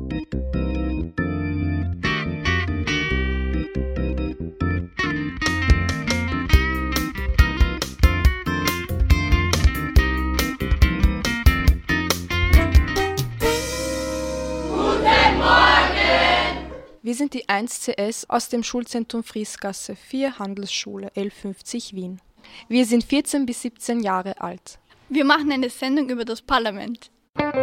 Wir sind die 1CS aus dem Schulzentrum Friesgasse 4 Handelsschule L50 Wien. Wir sind 14 bis 17 Jahre alt. Wir machen eine Sendung über das Parlament.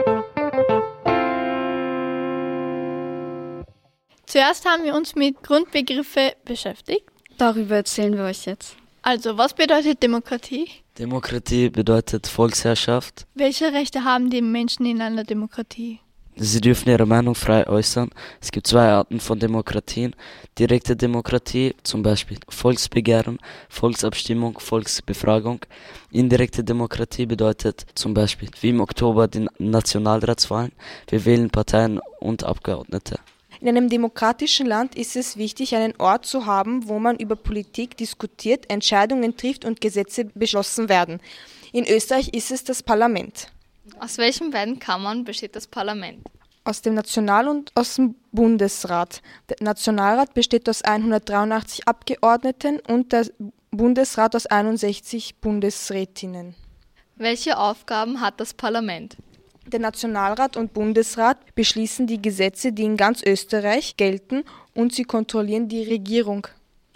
Zuerst haben wir uns mit Grundbegriffe beschäftigt. Darüber erzählen wir euch jetzt. Also, was bedeutet Demokratie? Demokratie bedeutet Volksherrschaft. Welche Rechte haben die Menschen in einer Demokratie? Sie dürfen ihre Meinung frei äußern. Es gibt 2 Arten von Demokratien. Direkte Demokratie, zum Beispiel Volksbegehren, Volksabstimmung, Volksbefragung. Indirekte Demokratie bedeutet zum Beispiel wie im Oktober die Nationalratswahlen. Wir wählen Parteien und Abgeordnete. In einem demokratischen Land ist es wichtig, einen Ort zu haben, wo man über Politik diskutiert, Entscheidungen trifft und Gesetze beschlossen werden. In Österreich ist es das Parlament. Aus welchen beiden Kammern besteht das Parlament? Aus dem National- und aus dem Bundesrat. Der Nationalrat besteht aus 183 Abgeordneten und der Bundesrat aus 61 Bundesrätinnen. Welche Aufgaben hat das Parlament? Der Nationalrat und Bundesrat beschließen die Gesetze, die in ganz Österreich gelten, und sie kontrollieren die Regierung.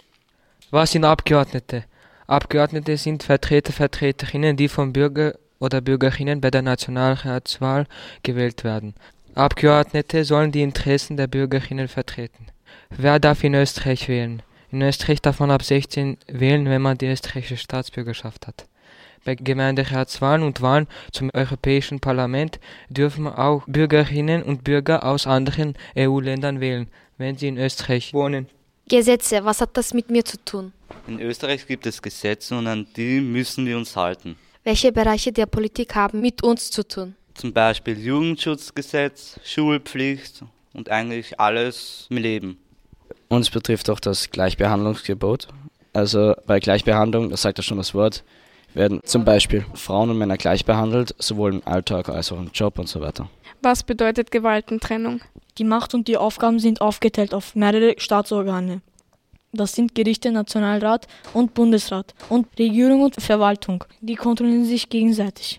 Was sind Abgeordnete? Abgeordnete sind Vertreterinnen, die vom Bürger oder Bürgerinnen bei der Nationalratswahl gewählt werden. Abgeordnete sollen die Interessen der Bürgerinnen vertreten. Wer darf in Österreich wählen? In Österreich darf man ab 16 wählen, wenn man die österreichische Staatsbürgerschaft hat. Bei Gemeinderatswahlen und Wahlen zum Europäischen Parlament dürfen auch Bürgerinnen und Bürger aus anderen EU-Ländern wählen, wenn sie in Österreich wohnen. Gesetze, was hat das mit mir zu tun? In Österreich gibt es Gesetze und an die müssen wir uns halten. Welche Bereiche der Politik haben mit uns zu tun? Zum Beispiel Jugendschutzgesetz, Schulpflicht und eigentlich alles im Leben. Uns betrifft auch das Gleichbehandlungsgebot. Also bei Gleichbehandlung, das sagt ja schon das Wort, werden zum Beispiel Frauen und Männer gleich behandelt, sowohl im Alltag als auch im Job und so weiter. Was bedeutet Gewaltentrennung? Die Macht und die Aufgaben sind aufgeteilt auf mehrere Staatsorgane. Das sind Gerichte, Nationalrat und Bundesrat und Regierung und Verwaltung. Die kontrollieren sich gegenseitig.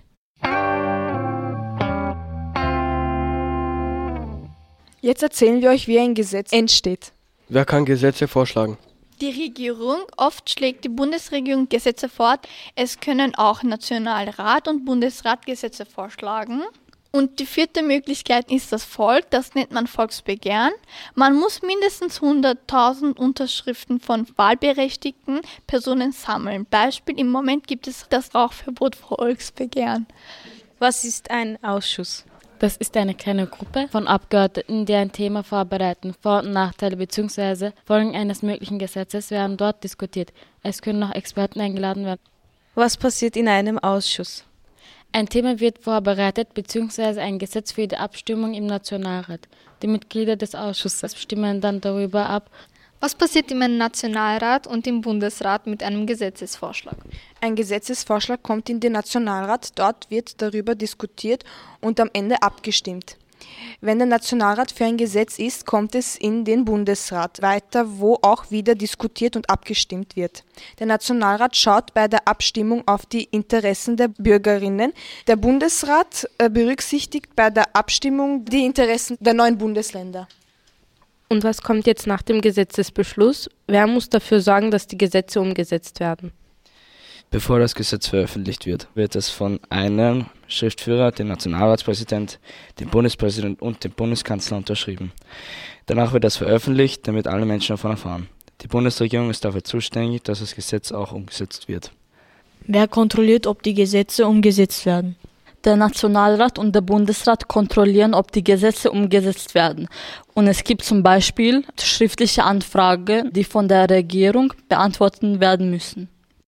Jetzt erzählen wir euch, wie ein Gesetz entsteht. Wer kann Gesetze vorschlagen? Die Regierung, oft schlägt die Bundesregierung Gesetze vor. Es können auch Nationalrat und Bundesrat Gesetze vorschlagen. Und die 4. Möglichkeit ist das Volk, das nennt man Volksbegehren. Man muss mindestens 100.000 Unterschriften von wahlberechtigten Personen sammeln. Beispiel, im Moment gibt es das Rauchverbot Volksbegehren. Was ist ein Ausschuss? Das ist eine kleine Gruppe von Abgeordneten, die ein Thema vorbereiten. Vor- und Nachteile bzw. Folgen eines möglichen Gesetzes werden dort diskutiert. Es können noch Experten eingeladen werden. Was passiert in einem Ausschuss? Ein Thema wird vorbereitet bzw. ein Gesetz für die Abstimmung im Nationalrat. Die Mitglieder des Ausschusses stimmen dann darüber ab. Was passiert im Nationalrat und im Bundesrat mit einem Gesetzesvorschlag? Ein Gesetzesvorschlag kommt in den Nationalrat, dort wird darüber diskutiert und am Ende abgestimmt. Wenn der Nationalrat für ein Gesetz ist, kommt es in den Bundesrat weiter, wo auch wieder diskutiert und abgestimmt wird. Der Nationalrat schaut bei der Abstimmung auf die Interessen der Bürgerinnen. Der Bundesrat berücksichtigt bei der Abstimmung die Interessen der 9 Bundesländer. Und was kommt jetzt nach dem Gesetzesbeschluss? Wer muss dafür sorgen, dass die Gesetze umgesetzt werden? Bevor das Gesetz veröffentlicht wird, wird es von einem Schriftführer, dem Nationalratspräsident, dem Bundespräsident und dem Bundeskanzler unterschrieben. Danach wird es veröffentlicht, damit alle Menschen davon erfahren. Die Bundesregierung ist dafür zuständig, dass das Gesetz auch umgesetzt wird. Wer kontrolliert, ob die Gesetze umgesetzt werden? Der Nationalrat und der Bundesrat kontrollieren, ob die Gesetze umgesetzt werden. Und es gibt zum Beispiel schriftliche Anfragen, die von der Regierung beantwortet werden müssen.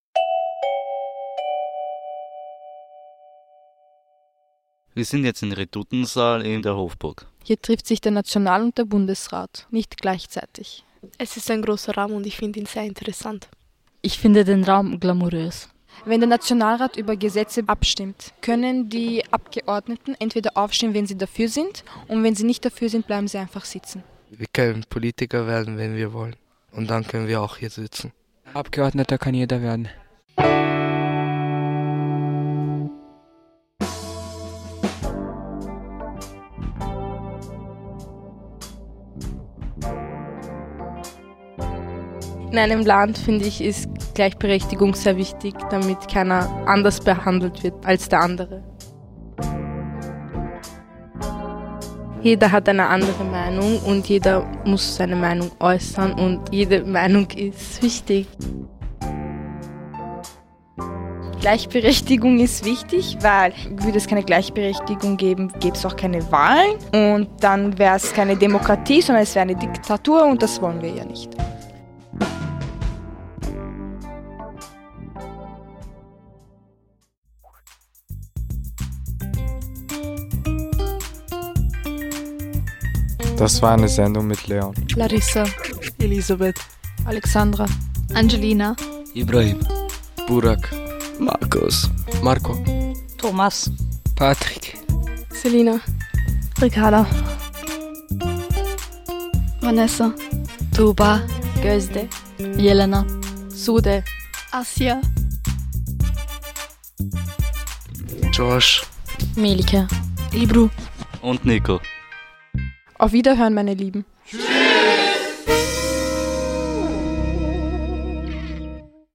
Wir sind jetzt im Redutensaal in der Hofburg. Hier trifft sich der National- und der Bundesrat, nicht gleichzeitig. Es ist ein großer Raum und ich finde ihn sehr interessant. Ich finde den Raum glamourös. Wenn der Nationalrat über Gesetze abstimmt, können die Abgeordneten entweder aufstehen, wenn sie dafür sind, und wenn sie nicht dafür sind, bleiben sie einfach sitzen. Wir können Politiker werden, wenn wir wollen. Und dann können wir auch hier sitzen. Abgeordneter kann jeder werden. In einem Land, finde ich, ist Gleichberechtigung sehr wichtig, damit keiner anders behandelt wird als der andere. Jeder hat eine andere Meinung und jeder muss seine Meinung äußern und jede Meinung ist wichtig. Gleichberechtigung ist wichtig, weil würde es keine Gleichberechtigung geben, gäbe es auch keine Wahlen und dann wäre es keine Demokratie, sondern es wäre eine Diktatur und das wollen wir ja nicht. Das war eine Sendung mit Leon, Larissa, Elisabeth, Alexandra, Angelina, Ibrahim, Burak, Markus, Marco, Thomas, Patrick, Selina, Ricarda, Vanessa, Tuba, Gözde, Jelena, Sude, Asia, Josh, Melike, Ibru und Nico. Auf Wiederhören, meine Lieben. Tschüss.